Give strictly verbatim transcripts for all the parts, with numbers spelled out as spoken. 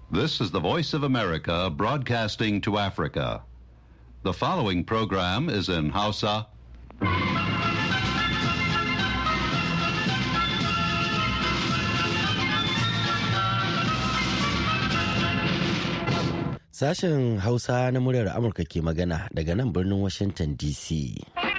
This is the Voice of America broadcasting to Africa. The following program is in Hausa. Sashen Hausa na muryar Amurka ke magana daga nan birnin Washington D C.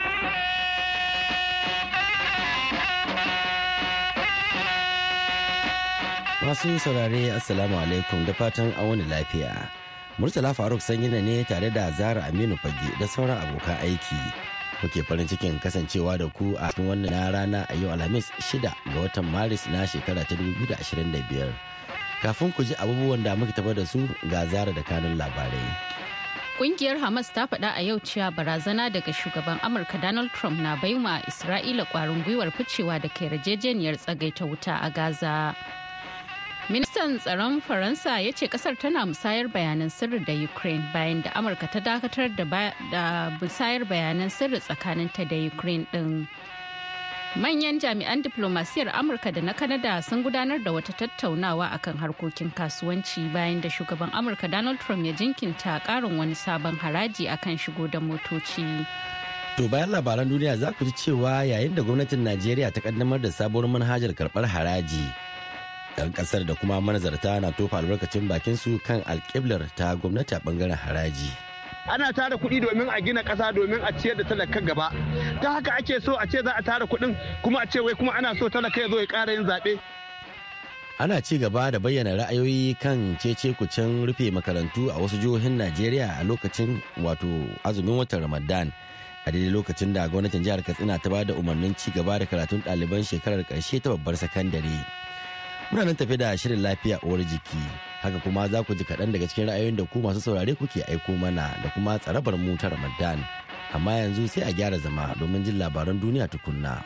Masu saurare Assalamu alaikum da fatan an wani lafiya. Murtala Faruk Sanyina ne tare da Zara Aminu Fage da sauran abokan aiki. Muke farin cikin kasancewa da ku a cikin wannan rana a yau Alhamis shida ga watan Maris na shekara ta dubu biyu da ashirin da biyar. Kafin ku ji abubuwan da muke tafa da su ga Zara da kanun labarai. Kungiyar Hamas ta faɗa a yau cewa barazana daga shugaban Amurka Donald Trump na baiwa Isra'ila ƙwarin gwiwar ficewa da kai yarjejeniyar tsagaita wuta a Gaza. Ministan tsaron Faransa ya ce kasar tana musayar bayanan sirri da Ukraine bayan da Amurka ta dakatar da musayar bayanan sirri tsakaninta da Ukraine din. Manyan jami'an diplomasiyar Amurka da na Kanada sun gudanar da wata tattaunawa akan harkokin kasuwanci bayan da shugaban Amurka Donald Trump ya jinkinta karin wani sabon haraji akan shigo da motoci. To bayan labaran duniya za ku ji cewa yayin da gwamnatin Najeriya ta kaddamar da sabuwar manhajar karɓar haraji. 'Yan kasar da kuma manazarta na tofa albarkacin bakin su kan alƙiblar ta gwamnati a bangaren haraji. Ana tara kuɗi domin a gina ƙasa domin a ciyar da talaka gaba. Ta haka ake so a ce za a tara kuɗin kuma a ce wai kuma ana so talaka ya zo ya ƙara yin zaɓe. Ana ci gaba da bayyana ra'ayoyi kan cece kucin rufe makarantu a wasu jihohin Najeriya a lokacin wato azumin watan Ramadan. A daidai lokacin da gwamnatin jihar Katsina ta ba da umarnin ci gaba da karatun ɗaliban shekarar ƙarshe ta babbar sakandare. Muna nan tafi da shirin lafiya uwar jiki, haka kuma za ku ji kaɗan daga cikin ra'ayoyin da ku masu saurare kuke aiko mana da kuma tsarabar mu ta Ramadan. Amma yanzu sai a gyara zama domin jin labaran duniya tukunna.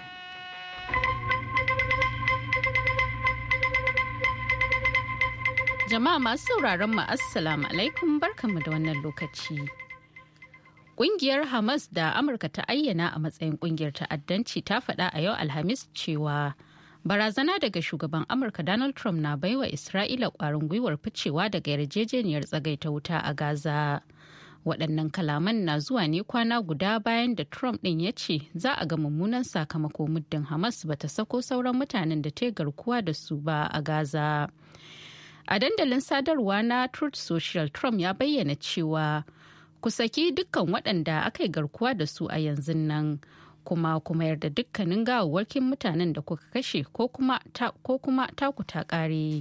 Jama'a masu sauraron mu assalamu alaikum barkanmu da wannan lokaci. Ƙungiyar Hamas da Amurka ta ayyana a matsayin ƙungiyar ta'addanci ta faɗa a yau Alhamis cewa barazana daga shugaban Amurka Donald Trump na baiwa Isra'ila ƙwarin gwiwar ficewa daga yarjejeniyar tsagaita wuta a Gaza. Waɗannan kalaman na zuwa ne kwana guda bayan da Trump ɗin ya ce za a ga mummunan sakamako muddin Hamas ba ta sako sauran mutanen da ta garkuwa da su ba a Gaza. A dandalin sadarwa na Truth Social, Trump ya bayyana cewa ku saki dukkan waɗanda aka yi garkuwa da su a yanzu nan. kuma kuma yarda dukkanin gawawwakin mutanen da kuka kashe ko kuma taku ta kare.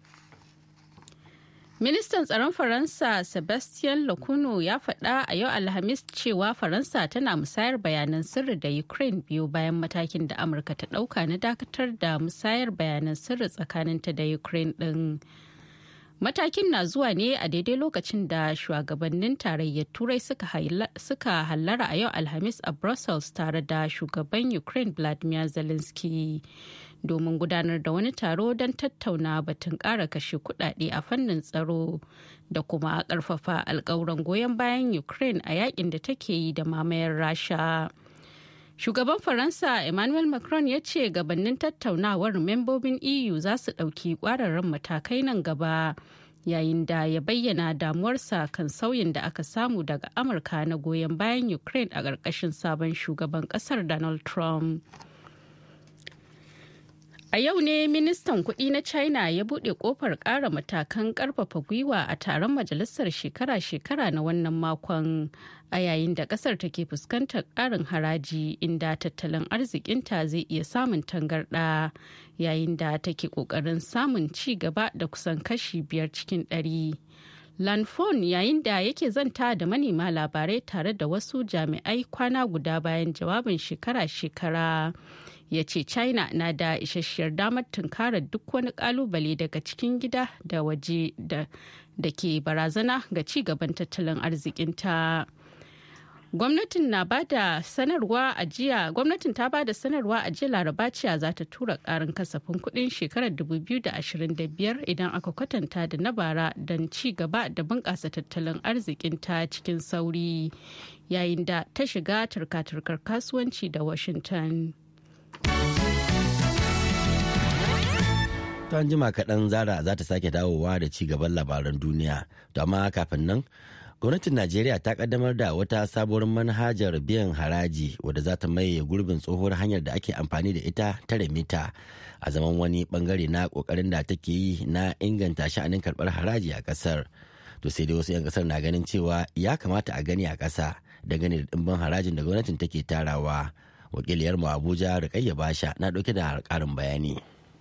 Ministan tsaron Faransa Sebastien Lecornu ya faɗa a yau Alhamis cewa Faransa tana musayar bayanan sirri da Ukraine biyu bayan matakin da Amurka ta ɗauka na dakatar da musayar bayanan sirri tsakaninta da Ukraine ɗin. Matakin na zuwa ne a daidai lokacin da shugabannin tarayyar Turai suka hallara a yau Alhamis a Brussels tare da shugaban Ukraine Vladimir Zelensky domin gudanar da wani taro don tattauna batun ƙara kashe kuɗaɗe a fannin tsaro da kuma ƙarfafa alƙawuran goyon bayan Ukraine a yakin da take yi da mamayar Rasha. Shugaban Faransa Emmanuel Macron ya ce gabanin tattaunawar membobin E U za su ɗauki ƙwararren matakai nan gaba yayin da ya bayyana damuwarsa kan sauyin da aka samu daga Amurka na goyon bayan Ukraine a ƙarƙashin sabon shugaban ƙasar Donald Trump. A yau ne ministan kuɗi na China ya buɗe ƙofar ƙara matakan ƙarfafa gwiwa a taron majalisar shekara-shekara na wannan makon a yayin da ƙasar take fuskantar ƙarin haraji inda tattalin arzikinta zai iya samun tangarɗa yayin da take ƙoƙarin samun ci gaba da kusan kashi biyar cikin ɗari. Lanfon yayin da yake zanta da manema labarai tare da wasu jami'ai kwana guda bayan jawabin shekara-shekara. Ya ce China na da isasshiyar damar tunkarar duk wani kalubale daga cikin gida da waje da ke barazana ga ci gaban tattalin arzikinta. Gwamnatin na bada sanarwa a jiya gwamnatin ta bada sanarwa a jiya Laraba cewa za ta tura karin kasafin kuɗin shekarar dubu biyu da ashirin da biyar idan aka kwatanta da na bara don ci gaba da bunƙasa tattalin arzikinta cikin sauri yayin da ta shiga turka-turkar kasuwanci da Washington. ta jima kaɗan Zara za ta sake dawowa da ci gaban labaran duniya. To amma kafin nan, gwamnatin Najeriya ta kaddamar da wata sabuwar manhajar biyan haraji wadda za ta maye gurbin tsohuwar hanyar da ake amfani da ita ta remita a zaman wani bangare na kokarin da take yi na inganta sha'anin karɓar haraji a ƙasar. To sai dai wasu 'yan ƙasar na ganin cewa ya kamata a gani a ƙasa dangane da ɗimbin harajin da gwamnatin take tarawa. Wakiliyar mu Abuja Rukayya Basha na ɗauke da ƙarin bayani.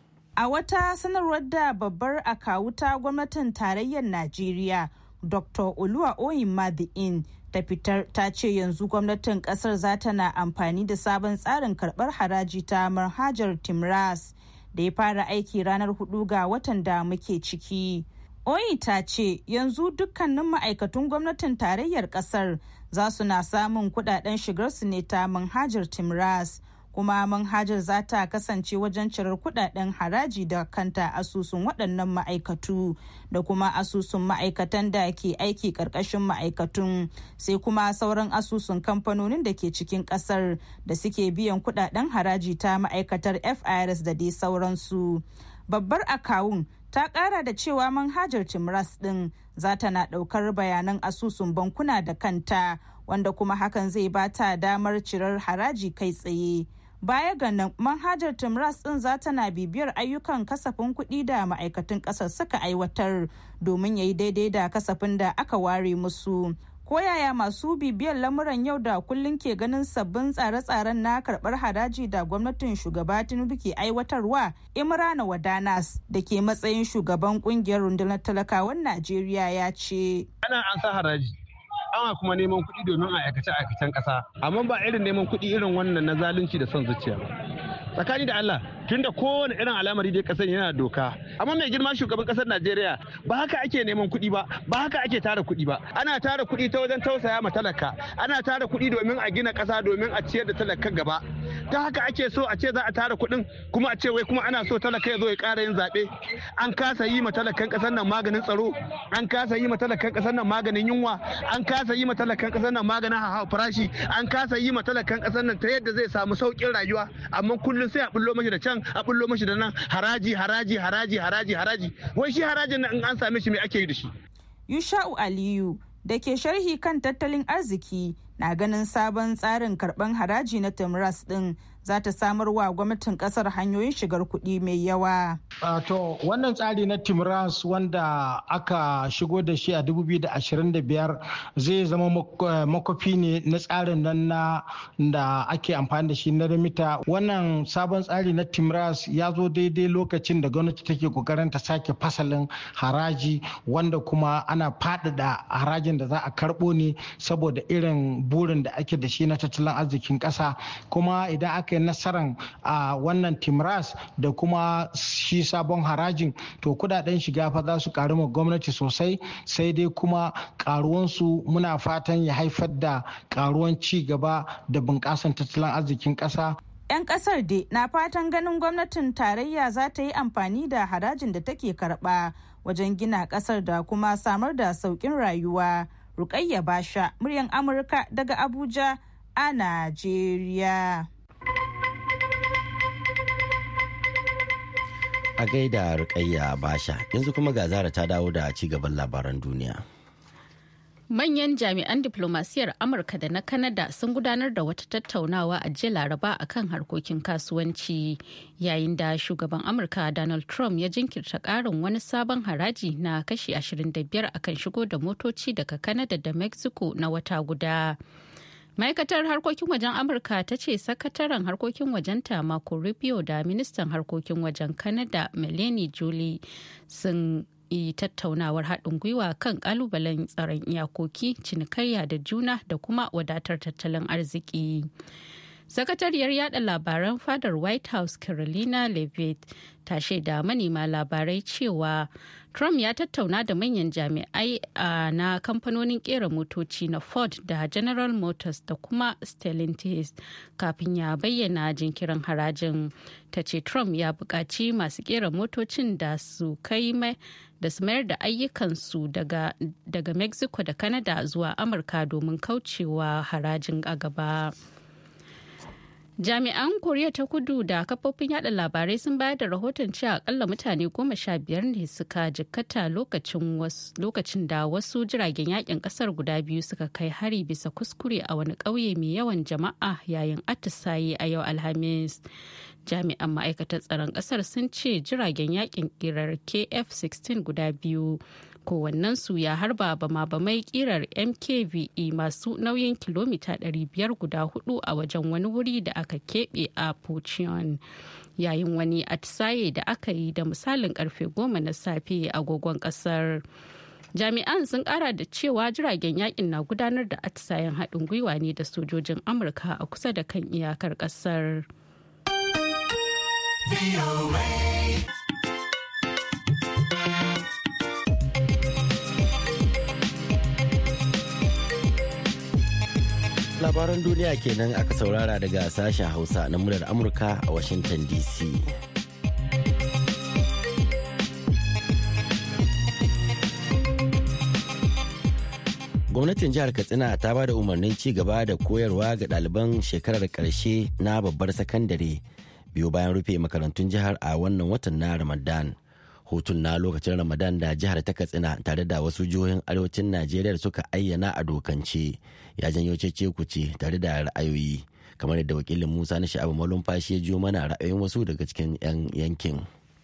A wata sanarwar da babbar akawuta gwamnatin tarayyar Najeriya Doctor Oluwa Oyinmadiin ta fitar ta ce yanzu gwamnatin kasar za ta na amfani da sabon tsarin karbar haraji ta manhajar Timras da ya fara aiki ranar hudu ga watan da muke ciki. Oyi ta ce yanzu dukkanin ma'aikatun gwamnatin tarayyar kasar za su na samun kudaden shigarsu ne ta manhajar Timras. Kuma manhajar za ta kasance wajen cirar kudaden haraji da kanta asusun waɗannan ma'aikatu da kuma asusun ma'aikatan da ke aiki ƙarƙashin ma'aikatun sai kuma sauran asusun kamfanonin da ke cikin ƙasar da suke biyan kudaden haraji ta ma'aikatar F I R S da dai sauransu. Babbar akawun ta ƙara da cewa manhajar Timras ɗin za ta na ɗaukar bayanan asusun bankuna da kanta wanda kuma hakan zai ba ta damar cirar haraji kai tsaye. Baya ga nan manhajar Timras din za ta na bibiyar ayyukan kasafin kuɗi da ma'aikatan ƙasar suka aiwatar domin ya yi daidai da kasafin da aka ware musu. Koyaya masu bibiyar lamuran yau da kullum ke ganin sabbin tsare-tsaren na karɓar haraji da gwamnatin shugaba Tinubu ke aiwatarwa? Imrana Wadanas da ke matsayin shugaban kungiyar rundunar talakawan Najeriya ya ce. Ana an sa haraji. Ana kuma neman kuɗi domin a aikace aikacen ƙasa amma ba irin neman kuɗi irin wannan na zalunci da son zuciya ba tsakani da Allah tunda kowane irin al'amari dai ƙasar yana doka amma mai girma shugaban ƙasar Najeriya ba haka ake neman kuɗi ba ba haka ake tara kuɗi ba ana tara kuɗi ta wajen tausaya ma talaka ana tara kuɗi domin a gina ƙasa domin a ciyar da talaka gaba ta haka ake so a ce za a tara kuɗin kuma a ce wai kuma ana so talaka ya zo ya ƙara yin zaɓe an kasa yi ma talakan ƙasar nan maganin tsaro an kasa yi ma talakan ƙasar nan maganin yunwa an kasa yi ma talakan ƙasar nan maganin hawa farashi an kasa yi ma talakan ƙasar nan ta yadda zai samu sauƙin rayuwa amma kullum sai a bullo mashi da can a bullo mashi da nan haraji haraji haraji haraji haraji wai shi harajin nan in an same shi me ake yi da shi. Yusha'u Aliyu da ke sharhi kan tattalin arziki na ganin sabon tsarin karban haraji na Timras din za ta samar wa gwamnatin kasar hanyoyin shigar kuɗi mai yawa. Uh, to wannan tsari na Timras wanda aka shigo da shi a dubu biyu da ashirin da biyar zai zama makofi ne na tsarin nan na da ake amfani da shi na remita. Wannan sabon tsari na Timras ya zo daidai lokacin da gwamnati take kokarin ta sake fasalin haraji wanda kuma ana faɗaɗa harajin da za a karɓo ne saboda irin burin da ake da shi na tattalin arzikin ƙasa kuma idan aka yi nasarar a wannan Timras da kuma shi sabon harajin to kudaden shiga fa za su karu ma gwamnati sosai sai dai kuma karuwansu muna fatan ya haifar da karuwan ci gaba da bunƙasan tattalin arzikin ƙasa. 'Yan kasar dai na fatan ganin gwamnatin tarayya za ta yi amfani da harajin da take karba wajen gina kasar da kuma samar da sauƙin rayuwa. Rukayya Basha, muryan Amurka daga Abuja a Najeriya. A gaida Rukayya Basha, yanzu kuma ga Zara ta dawo da ci gaban labaran duniya. Manyan jami'an diplomasiyar Amurka da na Kanada sun gudanar da wata tattaunawa a jiya Laraba akan harkokin kasuwanci yayin da shugaban Amurka Donald Trump ya jinkirta ƙarin wani sabon haraji na kashi ashirin da biyar akan shigo da motoci daga Kanada da Mexico na wata guda. Ma'aikatar harkokin wajen Amurka ta ce sakataren harkokin wajenta Marco Rubio da ministan harkokin wajen Canada Melanie Joly sun yi tattaunawar haɗin gwiwa kan ƙalubalen tsaron iyakoki, cinikayya da juna da kuma wadatar tattalin arziki. Sakatariyar yada labaran fadar White House Carolina Leavitt ta shaida manema labarai cewa Trump ya tattauna da manyan jami'ai na kamfanonin kera motoci na Ford da General Motors da kuma Stellantis kafin ya bayyana jinkirin harajin. Ta ce Trump ya buƙaci masu kera motocin da su kai mai da su mayar da ayyukansu daga, daga Mexico da Canada zuwa Amurka domin kaucewa harajin a gaba. Jami'an Koriya ta Kudu da kafofin yada labarai sun bayar da rahoton cewa akalla mutane goma sha biyar ne suka jikkata lokacin da wasu jiragen yakin kasar guda biyu suka kai hari bisa kuskure a wani ƙauye mai yawan jama'a yayin atisaye a yau Alhamis. Jami'an ma'aikatar tsaron kasar sun ce jiragen yakin kirar K F sixteen guda biyu kowannensu ya harba bama-bamai kirar M K V E masu nauyin kilomita ɗari biyar guda hudu a wajen wani wuri da aka keɓe a Pucheon yayin wani atisaye da aka yi da misalin karfe goma na safe agogon kasar. Jami'an sun kara da cewa jiragen yakin na gudanar da atisayen haɗin gwiwa ne da sojojin Amurka a kusa da kan iyakar kasar. Labaran duniya kenan aka saurara daga sashen Hausa na muryar Amurka a Washington D C. Gwamnatin jihar Katsina ta ba da umarnin ci gaba da koyarwa ga ɗaliban shekarar ƙarshe na babbar sakandare biyu bayan rufe makarantun jihar a wannan watan na Ramadan. Hutun na lokacin Ramadan da jihar ta Katsina tare da wasu jihohin arewacin Najeriya suka ayyana a dokance ya janyo cece-kuce tare da ra'ayoyi kamar yadda wakilin Musa na Sha'abu Malumfashi ya jiyo mana ra'ayoyin wasu daga cikin 'yan yankin.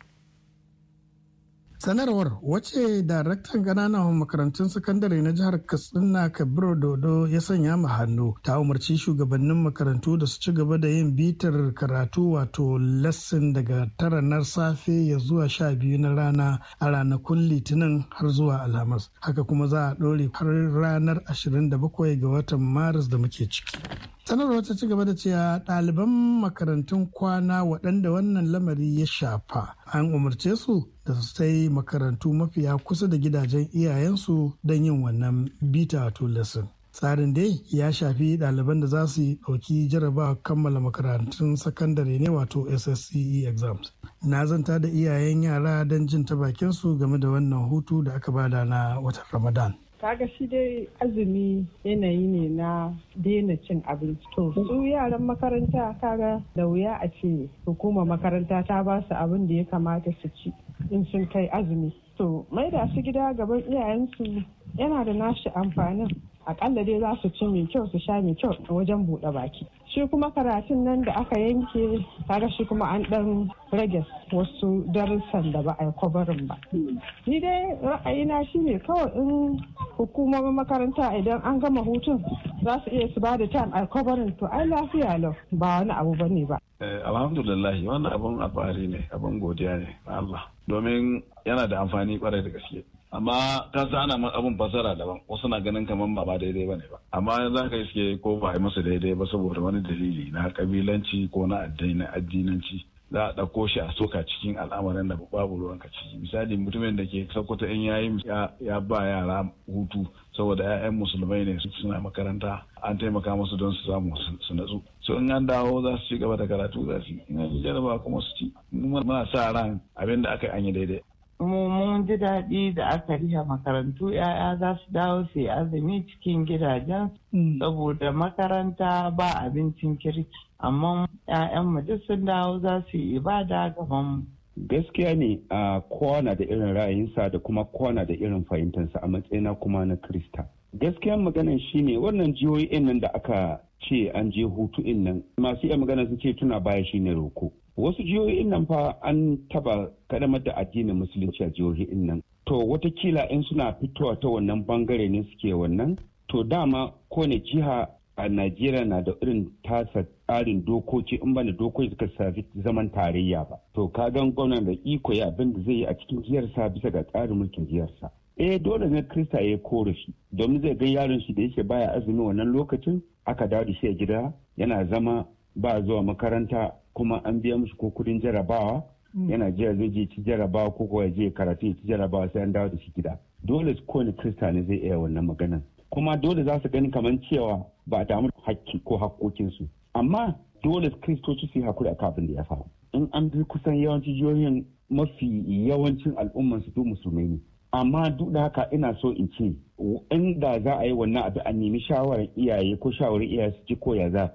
Sanarwar wacce daraktan ƙananan makarantun sakandare na jihar Katsina Kabiru Dodo ya sanya ma hannu ta umarci shugabannin makarantu da su ci gaba da yin bitar karatu wato lesson daga tara na safe ya zuwa sha biyu na rana a ranakun litinin har zuwa alhamis. Haka kuma za a ɗore har ranar ashirin da bakwai ga watan Maris da muke ciki. Sanarwar ta ci gaba da cewa ɗaliban makarantun kwana waɗanda wannan lamari ya shafa an umarce su da su sai makarantu mafiya kusa da gidajen iyayensu don yin wannan bita wato lesson. Tsarin dai ya shafi ɗaliban da za su yi ɗauki jaraba kammala makarantun sakandare ne wato S S C E exams. Na zanta da iyayen yara don jin ta bakinsu game da wannan hutu da aka bada na watan Ramadan. Kaga shi dai azumi yanayi ne na daina cin abinci. To su yaran makaranta kaga da wuya a ce hukumar makaranta ta ba su abin da ya kamata su ci in sun kai azumi. To mai da su gida gaban iyayensu yana da nashi amfanin. Akalla dai za su ci mai kyau su sha mai kyau a wajen buɗe baki. Shi kuma karatun nan da aka yanke kaga shi kuma an ɗan rage wasu darussan da ba a yi kwabarin ba. Ni dai ra'ayina shi ne kawai in hukumomin makaranta idan an gama hutun za su iya su ba da time a kwabarin to ai lafiya lau ba wani abu ba ne ba. Alhamdulillah wannan abun alfahari ne abun godiya ne na Allah domin yana da amfani kwarai da gaske. Amma ka sa ana abun fasara daban wasu na ganin kamar ba ba daidai ba ne ba amma za ka iske ko ba a yi masa daidai ba saboda wani dalili na kabilanci ko na addinanci za a ɗauko shi a soka cikin al'amarin da babu ruwan ka ciki. Misali mutumin da ke Sokoto in yayi ya ba yara hutu saboda 'ya'yan musulmai ne suna makaranta an taimaka musu don su samu su natsu. So in an dawo za su ci gaba da karatu za su in an jaraba kuma su ci. Muna sa ran abin da aka yi an yi daidai. mu mun ji daɗi da aka riha makarantu, 'ya'ya za su dawo su yi azumi cikin gidajen saboda makaranta ba abincin kirki, amma 'ya'yanmu duk sun dawo za su yi ibada gaban mu. Gaskiya ne a kowa na da irin ra'ayinsa da kuma kowa na da irin fahimtarsa a matsayina kuma na Krista. Gaskiyan maganan shine wannan jihohin nan da aka ce an je hutu in nan masu iya magana sun ce tuna baya shine roko. Wasu jihohin nan fa an taba kadamar da addinin musulunci a jihohin nan. To watakila in suna fitowa ta wannan bangare ne suke wannan. To dama kowane jiha a Najeriya na da irin tasa tsarin dokoki in bana dokoki suka safi zaman tarayya ba. To ka gan gwamnan da iko ya abin da zai yi a cikin jiyarsa bisa ga tsarin mulkin jiyarsa. Eh dole ne Krista ya korafi domin zai ga yaron shi da yake baya azumi wannan lokacin aka dawo da shi a gida yana zama ba zuwa makaranta kuma an biya musu ko kudin jarabawa yana jiya zai je ci jarabawa ko kuwa je karatu ya ci jarabawa sai an dawo da shi gida. Dole kowane Krista ne zai iya wannan maganan. Kuma dole za su gani kamar cewa ba a damu hakki ko hakkokinsu. Amma dole Kristoci su yi hakuri a kafin da ya faru. In an bi kusan yawancin jihohin mafi yawancin al'umman su duk musulmai ne. Amma duk da haka ina so in ce inda za a yi wannan abu a nemi shawarar iyaye ko shawarar iyaye su ji ko ya za faɗa.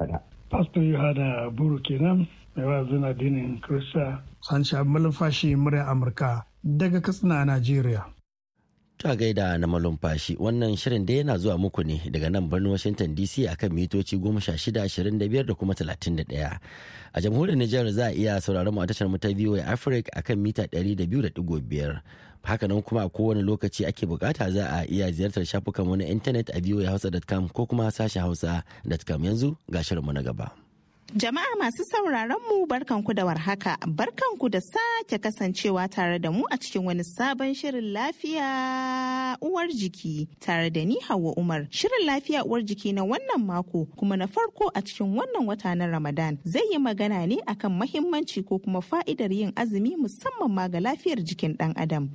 Pastor Yohana Buru kenan mai wa'azin addinin Kirista. Sanshi Malumfashi murya Amurka daga Katsina a Najeriya. Ta gaida na malumfashi wannan shirin da yana zuwa muku ne daga nan birnin Washington D C akan mitoci goma sha shida ashirin da biyar da kuma talatin da ɗaya. A jamhuriyar Nijar za a iya sauraron mu a tashar mu ta V O A Africa akan mita ɗari da biyu da ɗigo biyar. Hakanan kuma a kowane lokaci ake bukata za a iya ziyartar shafukan mu na intanet a voa hausa dot com ko kuma sashen hausa dot com. Yanzu ga shirin mu na gaba. Jama'a masu sauraron mu barkanku da warhaka, barkanku da sake kasancewa tare da mu a cikin wani sabon shirin lafiya uwar jiki tare da ni Hauwa Umar. Shirin lafiya uwar jiki na wannan mako kuma na farko a cikin wannan wata na Ramadan zai yi magana ne akan mahimmanci ko kuma fa'idar yin azumi musamman ma ga lafiyar jikin ɗan adam.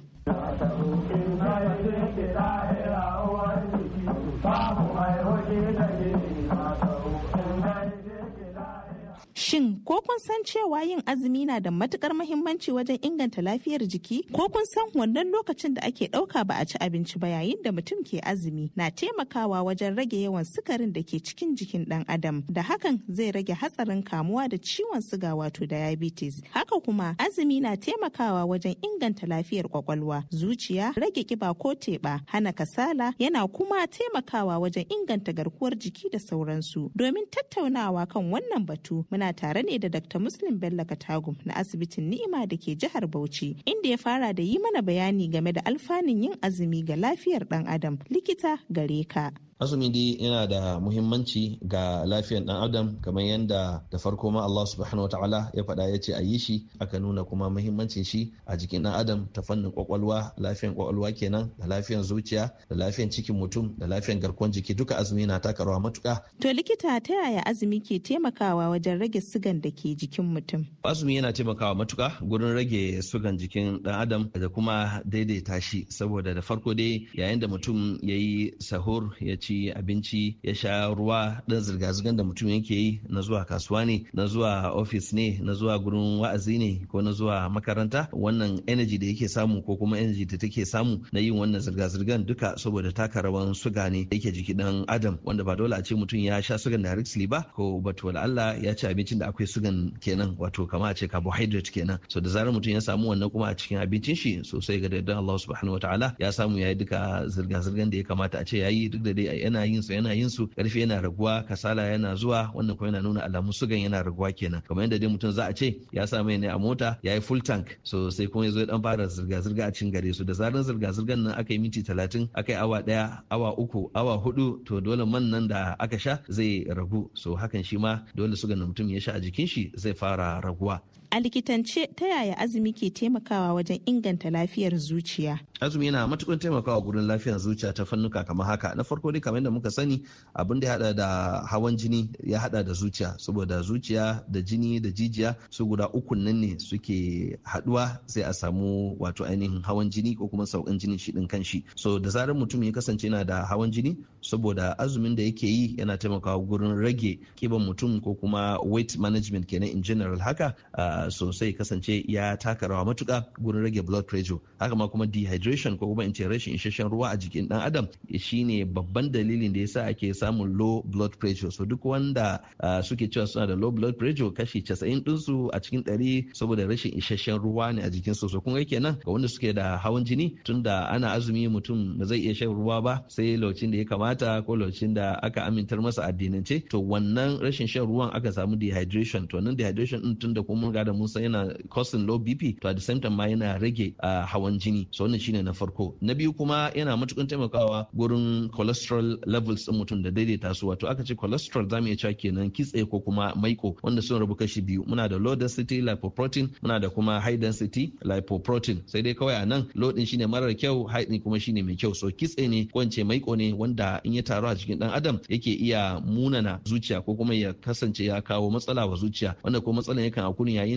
Shin ko kun san cewa yin azumi na da matukar mahimmanci wajen inganta lafiyar jiki? Ko kun san wannan lokacin da ake ɗauka ba a ci abinci ba yayin da mutum ke azumi na taimakawa wajen rage yawan sukarin da ke cikin jikin ɗan adam, da hakan zai rage hatsarin kamuwa da ciwon suga wato diabetes. Haka kuma azumi na taimakawa wajen inganta lafiyar kwakwalwa, zuciya, rage kiba ko teɓa, hana kasala, yana kuma taimakawa wajen inganta garkuwar jiki da sauransu. Domin tattaunawa kan wannan batu muna tare ne da Dakta Muslim Bello Katagum na asibitin Ni'ima da ke jihar Bauchi, inda ya fara da yi mana bayani game da alfanun yin azumi ga lafiyar ɗan adam. Likita gare ka. Azumi dai yana da muhimmanci ga lafiyar dan adam kamar yadda da farko ma Allah subhanahu wataala ya faɗa ya ce a yi shi, aka nuna kuma muhimmancin shi a jikin dan adam ta fannin kwakwalwa, lafiyar kwakwalwa kenan, da lafiyar zuciya, da lafiyar cikin mutum, da lafiyar garkuwar jiki, duka azumi na taka rawa matuƙa. To likita, ta yaya azumi ke taimakawa wajen rage sugan da ke jikin mutum? Azumi yana taimakawa matuƙa gurin rage sugan jikin dan adam da kuma daidaita shi, saboda da farko dai yayin da mutum ya yi sahur, ya ci abinci, ya sha ruwa, dan zirga-zirgar da mutum yake yi na zuwa kasuwa ne, na zuwa ofis ne, na zuwa gurin wa'azi ne, ko na zuwa makaranta, wannan energy da yake samu ko kuma energy da take samu na yin wannan zirga-zirgar duka saboda taka rawan suga ne da yake jiki dan adam, wanda ba dole a ce mutum ya sha sugan directly ba, ko batu wala Allah ya ci abincin da akwai sugan kenan, wato kama a ce carbohydrate kenan. So da zarar mutum ya samu wannan kuma a cikin abincin shi sosai ga daddan Allah subhanahu wataala ya samu yayi duka zirga-zirgar da ya kamata a ce yayi, duk da dai yana yin su yana yin su karfi yana raguwa, kasala yana zuwa, wannan kuma yana nuna alamun sugan yana raguwa kenan. Kamar yadda dai mutum za a ce ya sa mai ne a mota ya yi full tank, so sai kuma ya zo ya dan fara zirga-zirga a cikin gare su, da zaran zirga-zirgan nan aka yi minti talatin, aka yi awa daya, awa uku, awa hudu, to dole man nan da aka sha zai ragu, so hakan shi ma dole sugan da mutum ya sha a jikin shi zai fara raguwa. A likitance ta yaya azumi ke taimakawa wajen inganta lafiyar zuciya? Azumi yana matuƙar taimakawa gurin lafiyar zuciya ta fannuka kamar haka. Na farko dai kamar yadda muka sani, abin da ya hada da hawan jini ya hada da zuciya, saboda zuciya da jini da jijiya su guda uku nan ne suke haduwa sai a samu wato ainihin hawan jini ko kuma saukan jinin shi din kanshi. So da zarar mutum ya kasance yana da hawan jini, saboda azumin da yake yi yana taimakawa gurin rage kiban mutum ko kuma weight management kenan in general haka, uh, sosai kasance ya taka rawa matuka gurin rage blood pressure. Haka ma kuma dehydration ko kuma in ce rashin isasshen ruwa a jikin dan adam shine babban dalilin da yasa ake samun low blood pressure. So duk wanda uh, suke cewa suna da low blood pressure, kashi casa'in dinsu a cikin ɗari saboda rashin isasshen ruwa ne a jikin su. So kun ga kenan ga wanda suke da hawan jini, tunda ana azumi mutum ba zai iya shan ruwa ba sai lokacin da ya kamata ko lokacin da aka amintar masa addinance, to wannan rashin shan ruwan aka samu dehydration. To wannan dehydration din tunda kuma mun ga da mun san yana causing low B P, to at the same time ma yana rage uh, hawan jini. So wannan shine na farko. Na biyu kuma yana matukan taimakawa gurin cholesterol levels din mutum da daidaita su. Wato aka ce cholesterol zamu iya cewa kenan kitse ko kuma maiko, wanda sun rabu kashi biyu. Muna da low density lipoprotein, muna da kuma high density lipoprotein. Sai dai kawai a nan low din shine marar kyau, high din kuma shine mai kyau. So kitse ne ko ince maiko ne wanda in ya taru a cikin dan adam yake iya munana zuciya ko kuma ya kasance ya kawo matsala wa zuciya, wanda ko matsalan yakan akuni yayin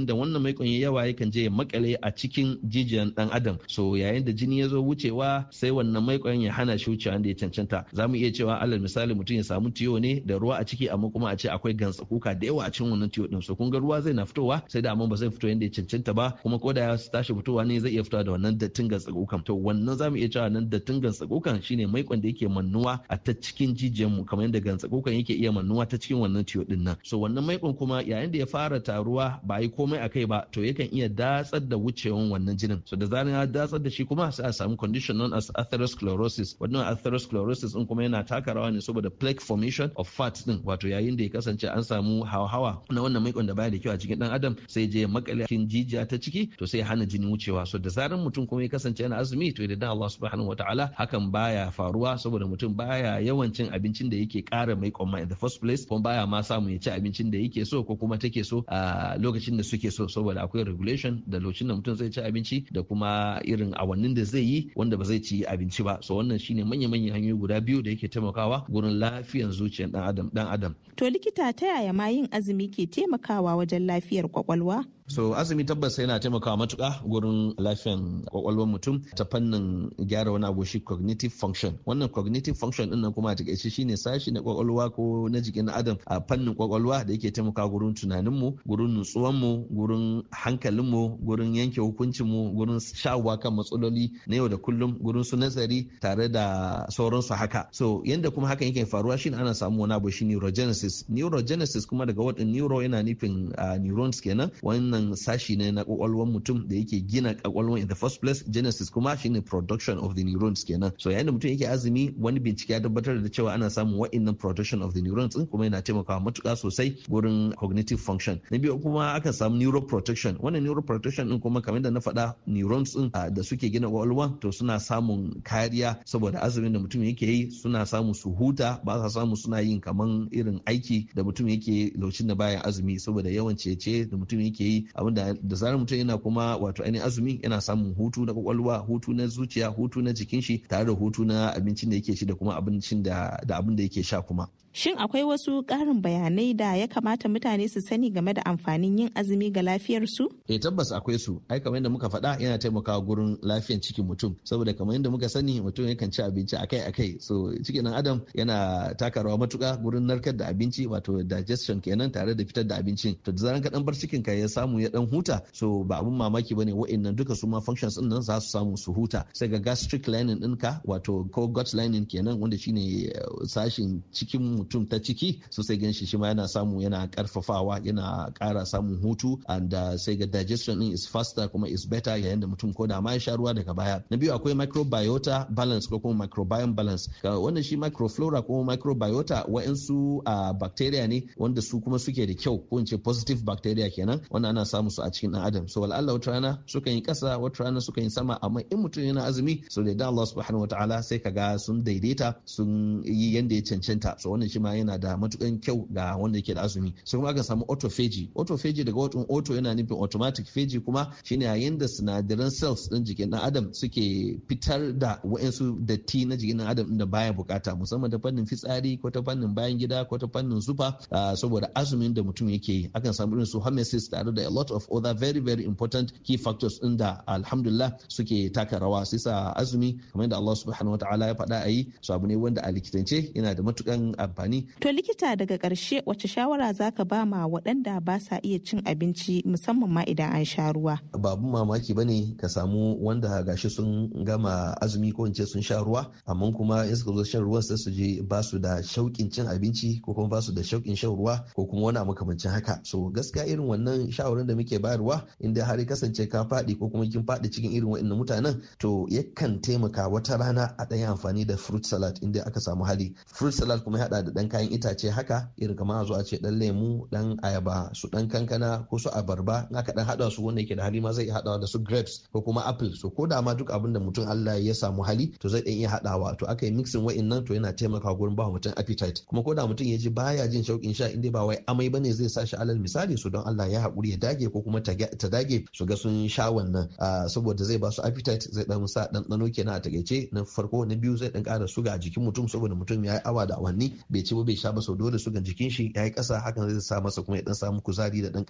yayin da wannan maikon ya yawa yakan je ya makale a cikin jijiyan dan adam, so yayin da jini ya zo wucewa sai wannan maikon ya hana shi wucewa da ya cancanta. Za mu iya cewa alal misali mutum ya samu tiyo ne da ruwa a ciki amma kuma a ce akwai gantsa kuka da yawa a cikin wannan tiyo din, so kun ga ruwa zai na fitowa sai da amma ba zai fito yadda ya cancanta ba, kuma ko da ya tashi fitowa ne zai iya fitowa da wannan dattin gantsa kukan. To wannan za mu iya cewa nan dattin gantsa kukan shine maikon da yake mannuwa a ta cikin jijiyan mu kamar yadda gantsa kukan yake iya mannuwa ta cikin wannan tiyo din nan. So wannan maikon kuma yayin da ya fara taruwa ba yi komai a kai ba to yakan iya datsar da wucewan wannan jinin, so da zaran ya datsar da shi kuma sai a samu condition known as atherosclerosis. Wannan atherosclerosis din kuma yana taka rawa ne saboda plaque formation of fat din, wato yayin da ya kasance an samu hawa na wannan maikon da baya da kyau a cikin dan adam sai je makale cikin jijiya ta ciki to sai hana jini wucewa. So da zaran mutum kuma ya kasance yana azumi to idan Allah subhanahu wataala hakan baya faruwa saboda mutum baya yawan cin abincin da yake kara maikon ma in the first place, kuma baya ma samu ya ci abincin da yake so ko kuma take so a lokacin da suke so, saboda akwai regulation da lokacin da mutum zai ci abinci da kuma irin awannin da zai yi wanda ba zai ci abinci ba. So wannan shine manya-manyan hanyoyi guda biyu da yake taimakawa gurin lafiyar zuciyar dan adam dan adam. To likita, ta yaya ma yin azumi ke taimakawa wajen lafiyar kwakwalwa? So azumi tabbas yana taimakawa matuƙa gurin lafiyan kwakwalwar mutum ta fannin gyara wani abu shi cognitive function. Wannan cognitive function din nan kuma a takaice shine sashi na kwakwalwa ko na jikin adam a fannin kwakwalwa da yake taimakawa gurin tunaninmu, gurin nutsuwanmu, gurin hankalinmu, gurin yanke hukuncinmu, gurin shawo kan matsaloli na yau da kullum, gurin su nazari tare da sauransu haka. So yanda kuma hakan yake faruwa shine ana samu wani abu shi neurogenesis. Neurogenesis kuma daga wadin neuro yana nufin uh, neurons kenan. Wannan sashi ne na kwakwalwar mutum da yake gina kwakwalwar in the first place. Genesis kuma shine production of the neurons kenan. So yayin da mutum yake azumi, wani bincike ya tabbatar da cewa ana samun wa'innan production of the neurons din kuma yana taimakawa matuƙa sosai gurin cognitive function. Na biyu kuma akan samu neuroprotection. Wannan neuroprotection din kuma kamar da na faɗa, neurons din da suke gina kwakwalwa to suna samun kariya saboda azumin da mutum yake yi, suna samu su huta, ba sa samu suna yin kaman irin aiki da mutum yake lokacin da bayan azumi saboda yawan cece da mutum yake yi, abinda da zarar mutum yana kuma wato ainihin azumi yana samun hutu na kwakwalwa, hutu na zuciya, hutu na jikin shi tare da hutu na abincin da yake ci da kuma abincin da da abin da yake sha kuma. Shin akwai wasu ƙarin bayanai da ya kamata mutane su sani game da amfanin yin azumi ga lafiyarsu? Eh tabbas akwai su. Ai kamar yadda muka faɗa yana taimakawa gurin lafiyar cikin mutum, saboda kamar yadda muka sani mutum yakan ci abinci akai-akai. So cikin ɗan adam yana taka rawa matuƙa gurin narkar da abinci, wato digestion kenan, tare da fitar da abincin. To da zaran ka dan bar cikin ka ya samu ya dan huta, so ba abun mamaki bane wa'annan duka su ma functions din nan za su samu su huta. Sai ga gastric lining ɗinka, wato ko gut lining kenan, wanda shine sashin cikin mutum ta ciki, so sai ganshi shi ma yana samu yana karfafawa, yana ƙara samun hutu, and uh, sai ga digestion din is faster kuma is better yayin da mutum ko da ma ya sha ruwa daga baya. Na biyu akwai microbiota balance ko kuma microbiome balance. Wannan shi microflora ko microbiota wa'ansu uh, bacteria ne wanda su kuma suke da kyau, ko in ce positive bacteria kenan, wanda ana samu su a cikin ɗan adam. So wal'alla wata rana sukan yi ƙasa, wata rana sukan yi sama, amma in mutum yana azumi so da idan Allah subhanahu wa ta'ala sai kaga sun daidaita, sun yi yanda ya cancanta. So wannan shi ma yana da matukan kyau ga wanda yake da azumi. So kuma aka samu autophagy. Autophagy daga watan auto yana nufin automatic, phagy kuma shine yayin da sinadaran cells din jikin ɗan adam suke fitar da wa'ansu datti na jikin ɗan adam da baya bukata, musamman ta fannin fitsari ko ta fannin bayan gida ko ta fannin zufa, saboda azumin da mutum yake yi. Akan samu irin su homeostasis tare da a lot of other very very important key factors din da alhamdulillah suke taka rawa. Sai sa azumi kamar da Allah subhanahu wa ta'ala ya faɗa a yi, so abu ne wanda a likitance yana da matukan amfani. To likita, daga ƙarshe wace shawara zaka ba ma waɗanda ba sa iya cin abinci musamman ma idan an sha ruwa? Babu mamaki bane ka samu wanda gashi sun gama azumi ko in ce sun sha ruwa, amma kuma in suka zo shan ruwan sai su je ba su da shauƙin cin abinci ko kuma ba su da shauƙin shan ruwa ko kuma wani makamancin haka. So gaskiya irin wannan shawarar da muke bayarwa, inda har ya kasance ka faɗi ko kuma kin faɗi cikin irin wa'annan mutanen, to yakan taimaka wata rana a ɗan amfani da fruit salad inda aka samu hali. Fruit salad kuma ya haɗa da ɗan kayan itace haka, irin kamar a zo a ce ɗan lemu, ɗan ayaba, su ɗan kankana ko su abarba. In aka ɗan haɗa su, wanda yake da hali ma zai iya haɗawa da su grapes ko kuma apple. So ko da ma duk abin da mutum Allah ya samu hali to zai ɗan iya haɗawa. To aka yi mixing wa'annan to yana taimakawa gurin ba mutum appetite. Kuma ko da mutum ya ji baya jin shauƙin sha, inda ba wai amai bane zai sa shi alal misali, so don Allah ya haƙuri ya dage ko kuma ta dage su ga sun sha wannan, saboda zai ba su appetite, zai dan sa ɗanɗano kenan a takaice. Na farko, na biyu zai dan ƙara suga a jikin mutum, saboda mutum ya yi awa da awanni bai ci ba bai sha ba, sau dole sugan jikin shi ya yi ƙasa, hakan zai sa masa kuma ya dan samu kuzari da dan ƙarfin fita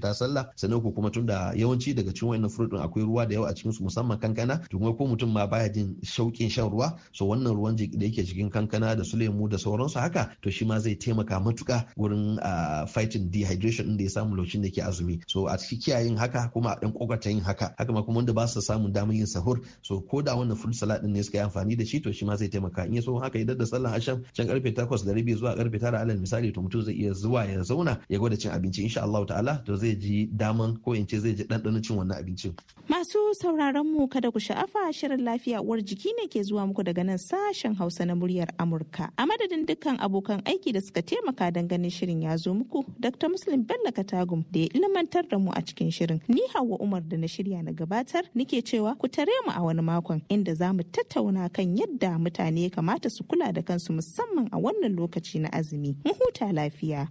ta sallah. Sannan ko kuma tunda yawanci daga cikin wannan fruit din akwai ruwa da yawa a cikin su musamman kankana, to kuma ko mutum ma baya jin shauƙin shan ruwa, so wannan ruwan da yake cikin kankana da su lemu da sauransu haka, to shi ma zai taimaka matuka wurin fighting dehydration din da ya samu lokacin da ke azumi. So a cikin kiyayin haka kuma a dan kokarta yin haka haka ma kuma wanda ba su samun damar yin sahur, so ko da wannan fruit salad din ne suka yi amfani da shi, to shi ma zai taimaka. In ya so haka idan da sallan asham can karfe takwas da rabi zuwa karfe tara alal misali, to mutum zai iya zuwa ya zauna ya gwada cin abinci, insha Allah ta'ala to zai ji daman ko in ce zai ji ɗanɗanon cin wannan abincin. Masu sauraron mu kada ku sha'afa, shirin lafiya uwar jiki ne ke zuwa muku daga nan sashen Hausa na muryar Amurka. A madadin dukkan abokan aiki da suka taimaka don ganin shirin ya zo muku, Doctor Muslim Bello Katagum da ya ilmantar da mu a cikin shirin. Ni Hauwa Umar da na shirya na gabatar nike cewa ku tare mu a wani makon inda za mu tattauna kan yadda mutane ya kamata su kula da kansu musamman a wannan lokaci na azumi. Mu huta lafiya.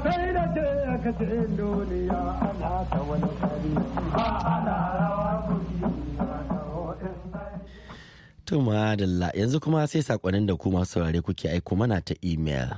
Tuma Dalla, yanzu kuma sai sakonin da ku masu saurare kuke aiko mana ta email.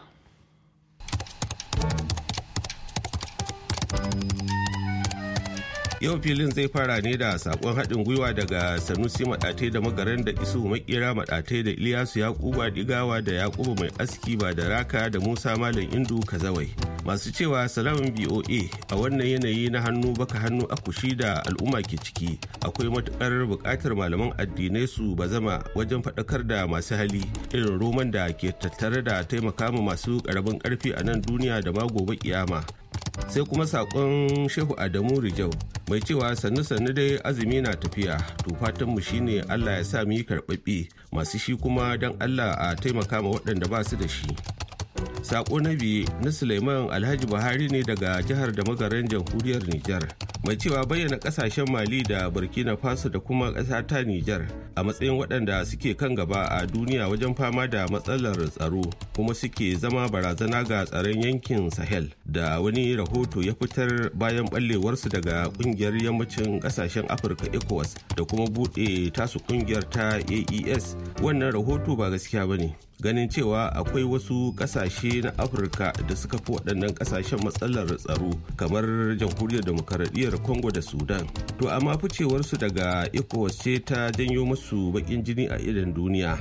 Yau filin zai fara ne da sakon haɗin gwiwa daga Sanusi Maɗatai da Magaran da Isu Makera Maɗatai da Iliyasu Yakuba Digawa da Yakubu Mai Aski ba da Raka da Musa Malam Indu Kazawai. Masu cewa salamin B O A a wannan yanayi na hannu baka hannu akushi da al'umma ke ciki, akwai matukar buƙatar malaman addinai su bazama wajen faɗakar da masu hali irin roman da ke tattare da taimaka ma masu ƙaramin ƙarfi a nan duniya da ma gobe kiyama. Sai kuma sakon Shehu Adamu Rijau mai cewa sannu sannu dai azumi na tafiya, to fatan mu shine Allah ya sa mu yi karɓaɓɓe, masu shi kuma don Allah a taimaka ma waɗanda ba su da shi. Sako na biyu na Suleiman Alhaji Buhari ne daga jihar da Magaran jamhuriyar Nijar, mai cewa bayyana kasashen Mali da Burkina Faso da kuma ƙasa ta Nijar a matsayin waɗanda suke kan gaba a duniya wajen fama da matsalar tsaro kuma suke zama barazana ga tsaron yankin Sahel da wani rahoto ya fitar bayan ɓallewarsu daga ƙungiyar yammacin ƙasashen Afirka ECOWAS da kuma buɗe tasu ƙungiyar ta A E S. Wannan rahoto ba gaskiya ba ne, ganin cewa akwai wasu kasashe na Afirka da suka fi waɗannan kasashen matsalar tsaro kamar jamhuriyar demokaradiyyar Congo da Sudan. To amma ficewarsu daga ECOWAS ce ta janyo musu baƙin jini a idon duniya.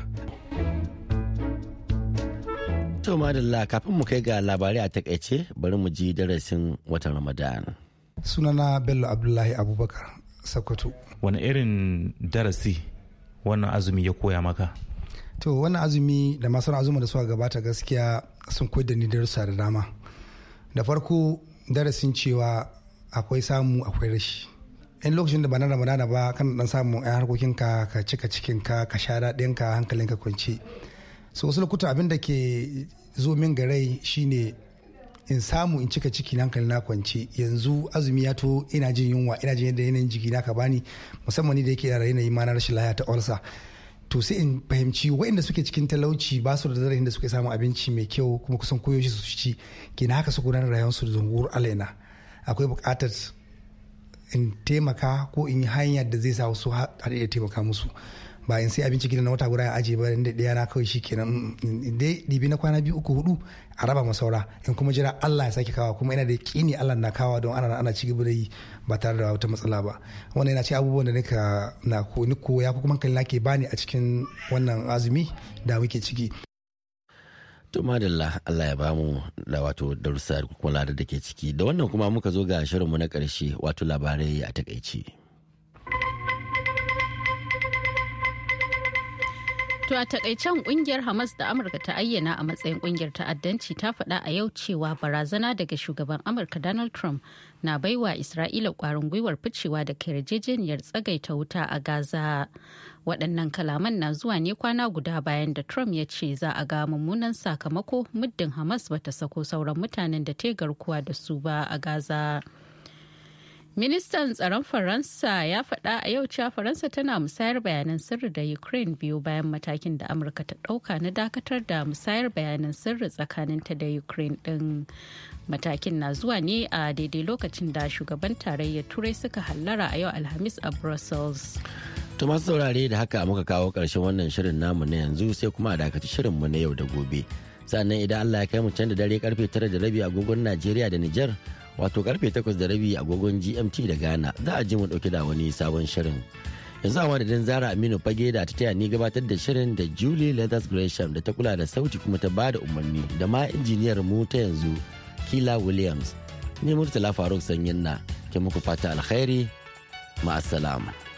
To madalla, kafin mu kai ga labarai a takaice bari mu ji darasin watan Ramadan. Sunana Bello Abdullahi Abubakar, Sokoto. Wani irin darasi wannan azumi ya koya maka? To wannan azumi da masu azumi da suka gabata gaskiya sun koyar da ni darussa da dama. Da farko darasin cewa akwai samu akwai rashi. In lokacin da ba na Ramadana ba kan dan samu ɗan harkokinka ka cika cikinka ka sha daɗinka hankalinka kwance. So wasu lokuta abin da ke zo min ga rai shine in samu in cika ciki na hankali na kwance. Yanzu azumi ya to ina jin yunwa, ina jin yadda yanayin jiki na ka bani, musamman ni da yake da yanayi ma na rashin lafiya ta ulcer. To sai in fahimci waɗanda suke cikin talauci ba su da zarafin da suke samun abinci mai kyau kuma kusan koyaushe su ci, kenan haka su gudanar rayuwarsu da zungur alaina. Akwai buƙatar in taimaka ko in yi hanyar da zai sa wasu har iya taimaka musu, ba in sai abinci gidan na wata guda ya ajiye ba inda ɗaya na kawai shi kenan dai ɗibi na kwana biyu uku hudu a raba masaura in kuma jira Allah ya sake kawa, kuma ina da yaƙini Allah na kawa don ana ana ci gaba da yi ba tare da wata matsala ba. Wannan yana ce abubuwan da nika na koya ko kuma hankali na ke bani a cikin wannan azumi da muke ciki. To madalla, Allah ya bamu da wato darussa kuma ladar da ke ciki. Da wannan kuma muka zo ga shirinmu na ƙarshe wato labarai a takaice. To a takaicen kungiyar Hamas da Amurka ta ayyana a matsayin kungiyar ta'addanci ta faɗa a yau cewa barazana daga shugaban Amurka Donald Trump na baiwa Isra'ila ƙwarin gwiwar ficewa da yarjejeniyar tsagaita wuta a Gaza. Waɗannan kalaman na zuwa ne kwana guda bayan da Trump ya ce za a ga mummunan sakamako muddin Hamas bata sako sauran mutanen da ta garkuwa da su ba a Gaza. Ministan tsaron Faransa ya faɗa a yau cewa Faransa tana musayar bayanan sirri da Ukraine biyu bayan matakin da Amurka ta ɗauka na dakatar da musayar bayanan sirri tsakaninta da Ukraine ɗin. Matakin na zuwa ne a daidai lokacin da shugaban tarayyar Turai suka hallara a yau Alhamis a Brussels. To masu saurare da haka muka kawo ƙarshen wannan shirin namu na yanzu, sai kuma a dakaci shirinmu na yau da gobe. Sannan idan Allah ya kai mu can da dare karfe tara da rabi agogon Najeriya da Nijar, wato karfe takwas da rabi agogon G M T da Ghana za a ji mu dauke da wani sabon shirin. Yanzu a madadin Zara Aminu Fage da ta taya ni gabatar da shirin da Julie Leathers Gresham da ta kula da sauti kuma ta bada umarni da ma injiniyar mu ta yanzu Kila Williams. Ni Murtala Faruk Sanyin na ke muku fata alkhairi. Ma'assalam.